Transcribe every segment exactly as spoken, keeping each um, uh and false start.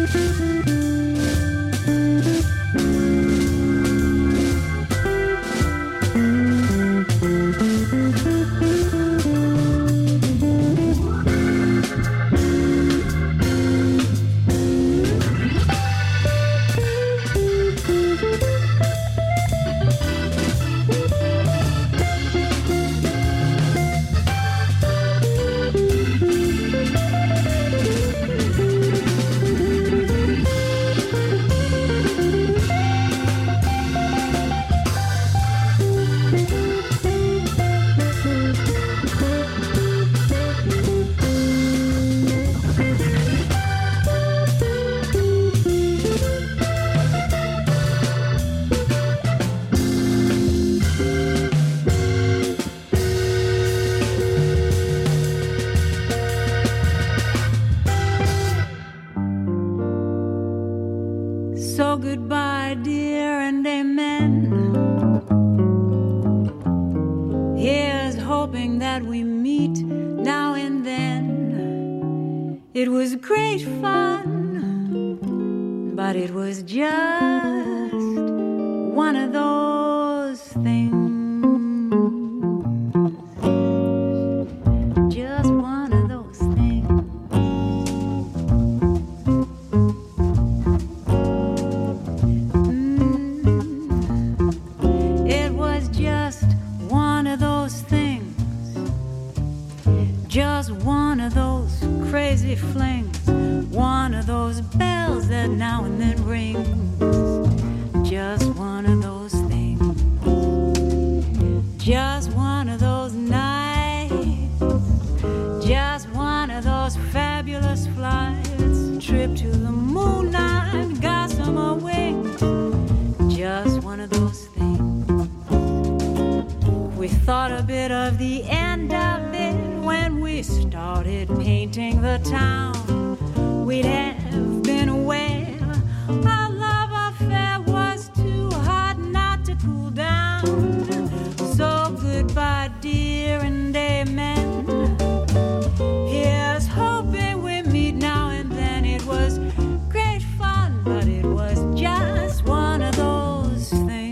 So goodbye, dear, and amen. Here's hoping that we meet now and then. It was great fun, but it was just one of those things. Just one of those things. Just one of those crazy flings, one of those bells that now and then rings. Just one of those things. Just one of those nights. Just one of those fabulous flights. Trip to the moon and gossamer wings. Just one of those things. We thought a bit of the end of it when we started painting the town. We'd have been aware our love affair was too hot not to cool down. So goodbye, dear, and amen. Here's hoping we meet now and then. It was great fun, but it was just one of those things.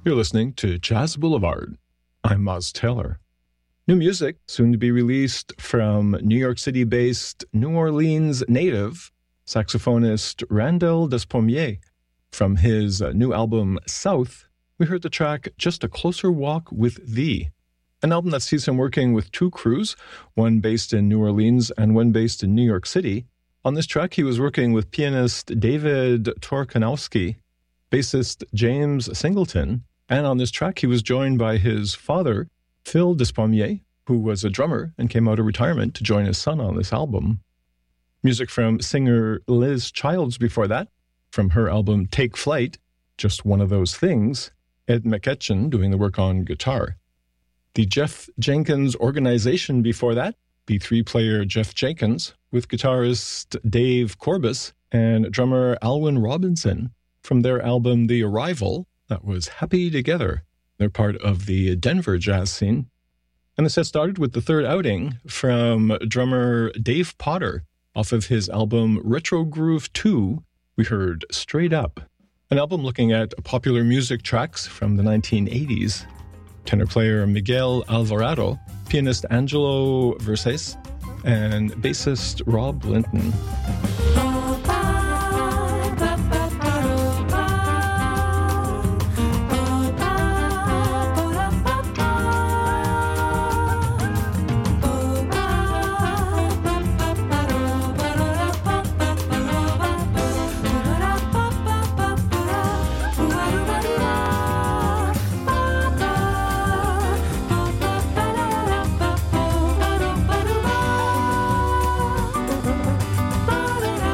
You're listening to Jazz Boulevard. I'm Moz Taylor. New music, soon to be released from New York City-based New Orleans native saxophonist Randall Despommier. From his new album, South, we heard the track Just a Closer Walk with Thee, an album that sees him working with two crews, one based in New Orleans and one based in New York City. On this track, he was working with pianist David Torkanowski, bassist James Singleton, and on this track, he was joined by his father, Phil Despommier, who was a drummer and came out of retirement to join his son on this album. Music from singer Liz Childs before that, from her album Take Flight, Just One of Those Things, Ed McEtchen doing the work on guitar. The Jeff Jenkins Organization before that, B three player Jeff Jenkins, with guitarist Dave Corbus and drummer Alwyn Robinson, from their album The Arrival, that was Happy Together. They're part of the Denver jazz scene. And the set started with the third outing from drummer Dave Potter off of his album Retro Groove two. We heard Straight Up, an album looking at popular music tracks from the nineteen eighties. Tenor player Miguel Alvarado, pianist Angelo Verses, and bassist Rob Linton. Ba-da-da.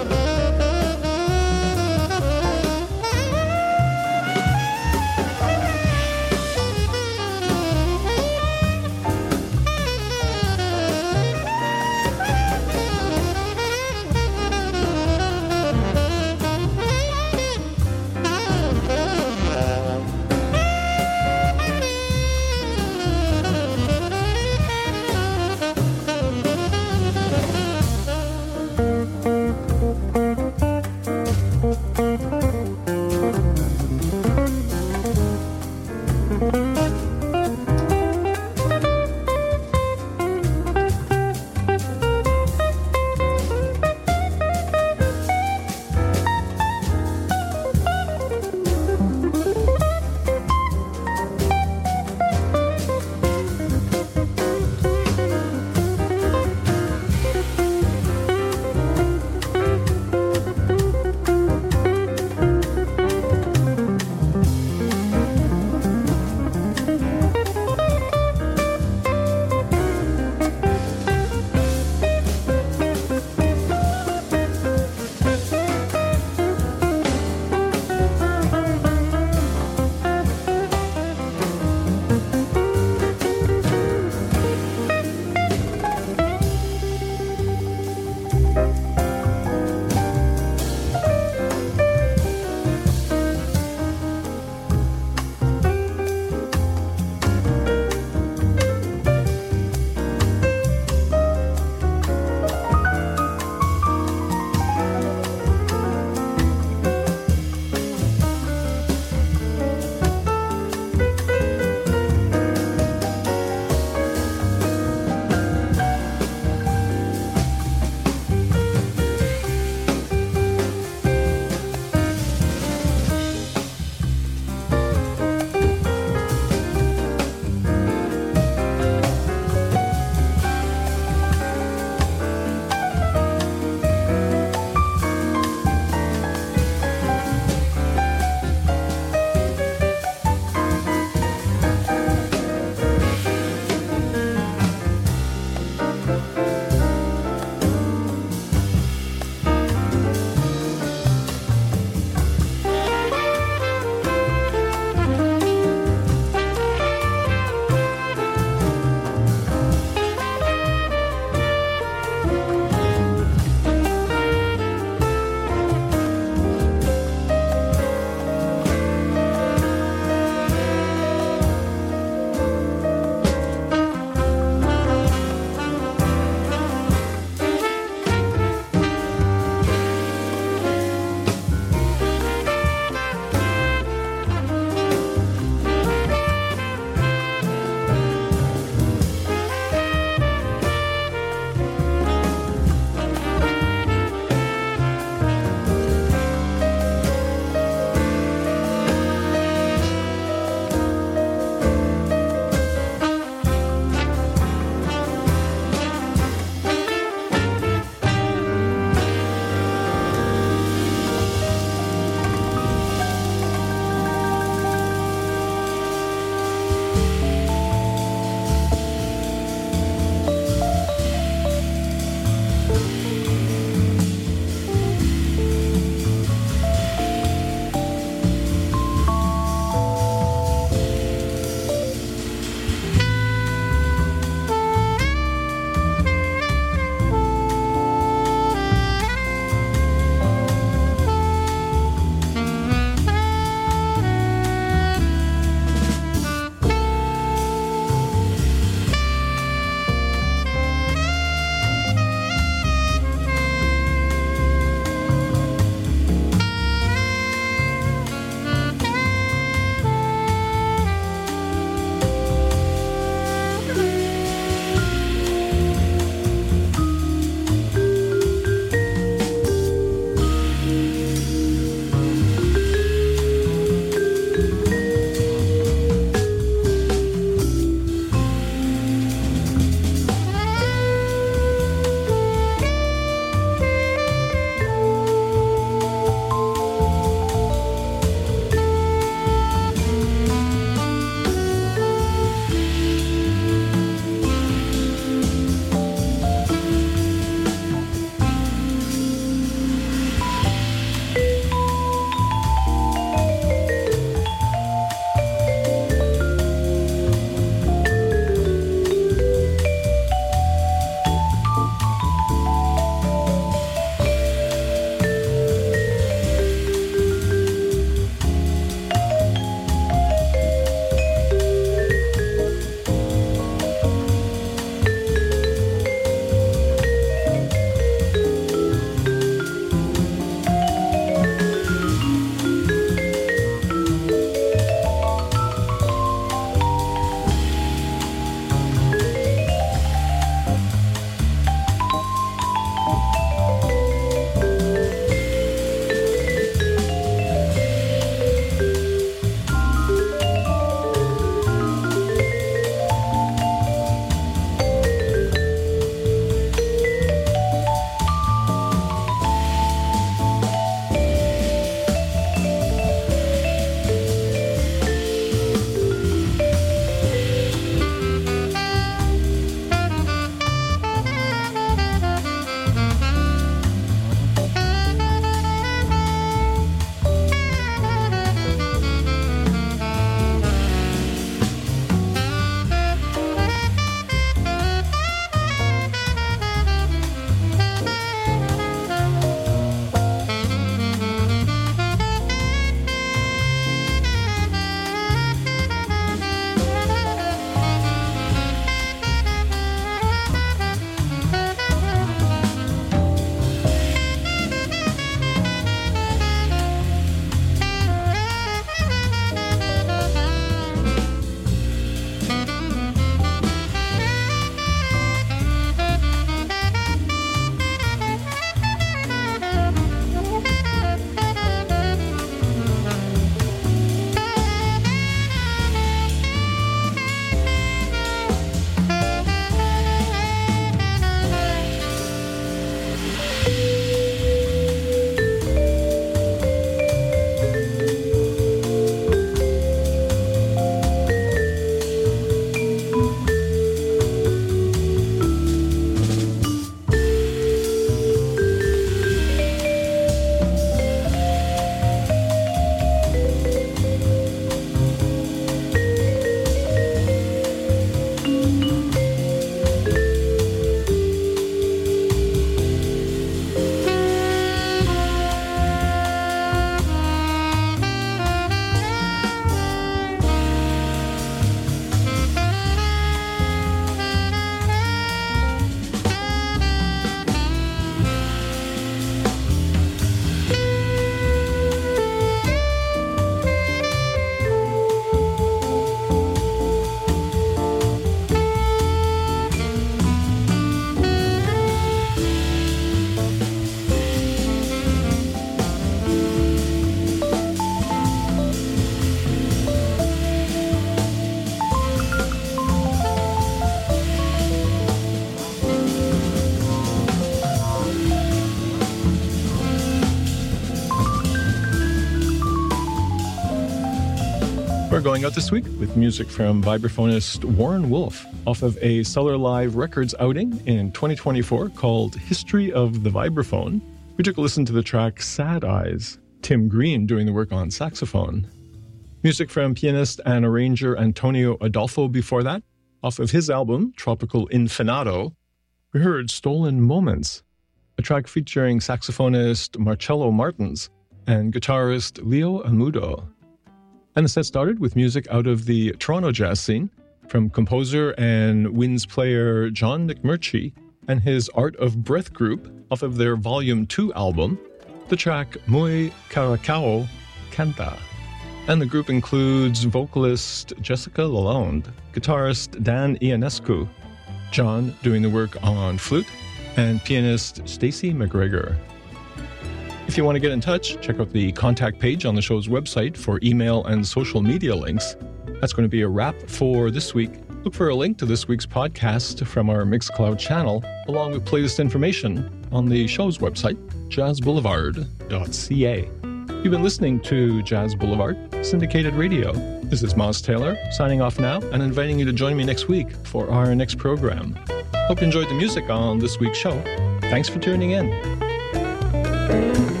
We're going out this week with music from vibraphonist Warren Wolf off of a Cellar Live Records outing in twenty twenty-four called History of the Vibraphone. We took a listen to the track Sad Eyes, Tim Green doing the work on saxophone. Music from pianist and arranger Antonio Adolfo before that. Off of his album, Tropical Infinato, we heard Stolen Moments, a track featuring saxophonist Marcello Martins and guitarist Leo Amudo. And the set started with music out of the Toronto jazz scene from composer and winds player John McMurtry and his Art of Breath group off of their Volume two album, the track Muy Caracao Canta. And the group includes vocalist Jessica Lalonde, guitarist Dan Ionescu, John doing the work on flute, and pianist Stacey McGregor. If you want to get in touch, check out the contact page on the show's website for email and social media links. That's going to be a wrap for this week. Look for a link to this week's podcast from our Mixcloud channel, along with playlist information on the show's website, jazz boulevard dot c a. You've been listening to Jazz Boulevard, syndicated radio. This is Moz Taylor, signing off now and inviting you to join me next week for our next program. Hope you enjoyed the music on this week's show. Thanks for tuning in.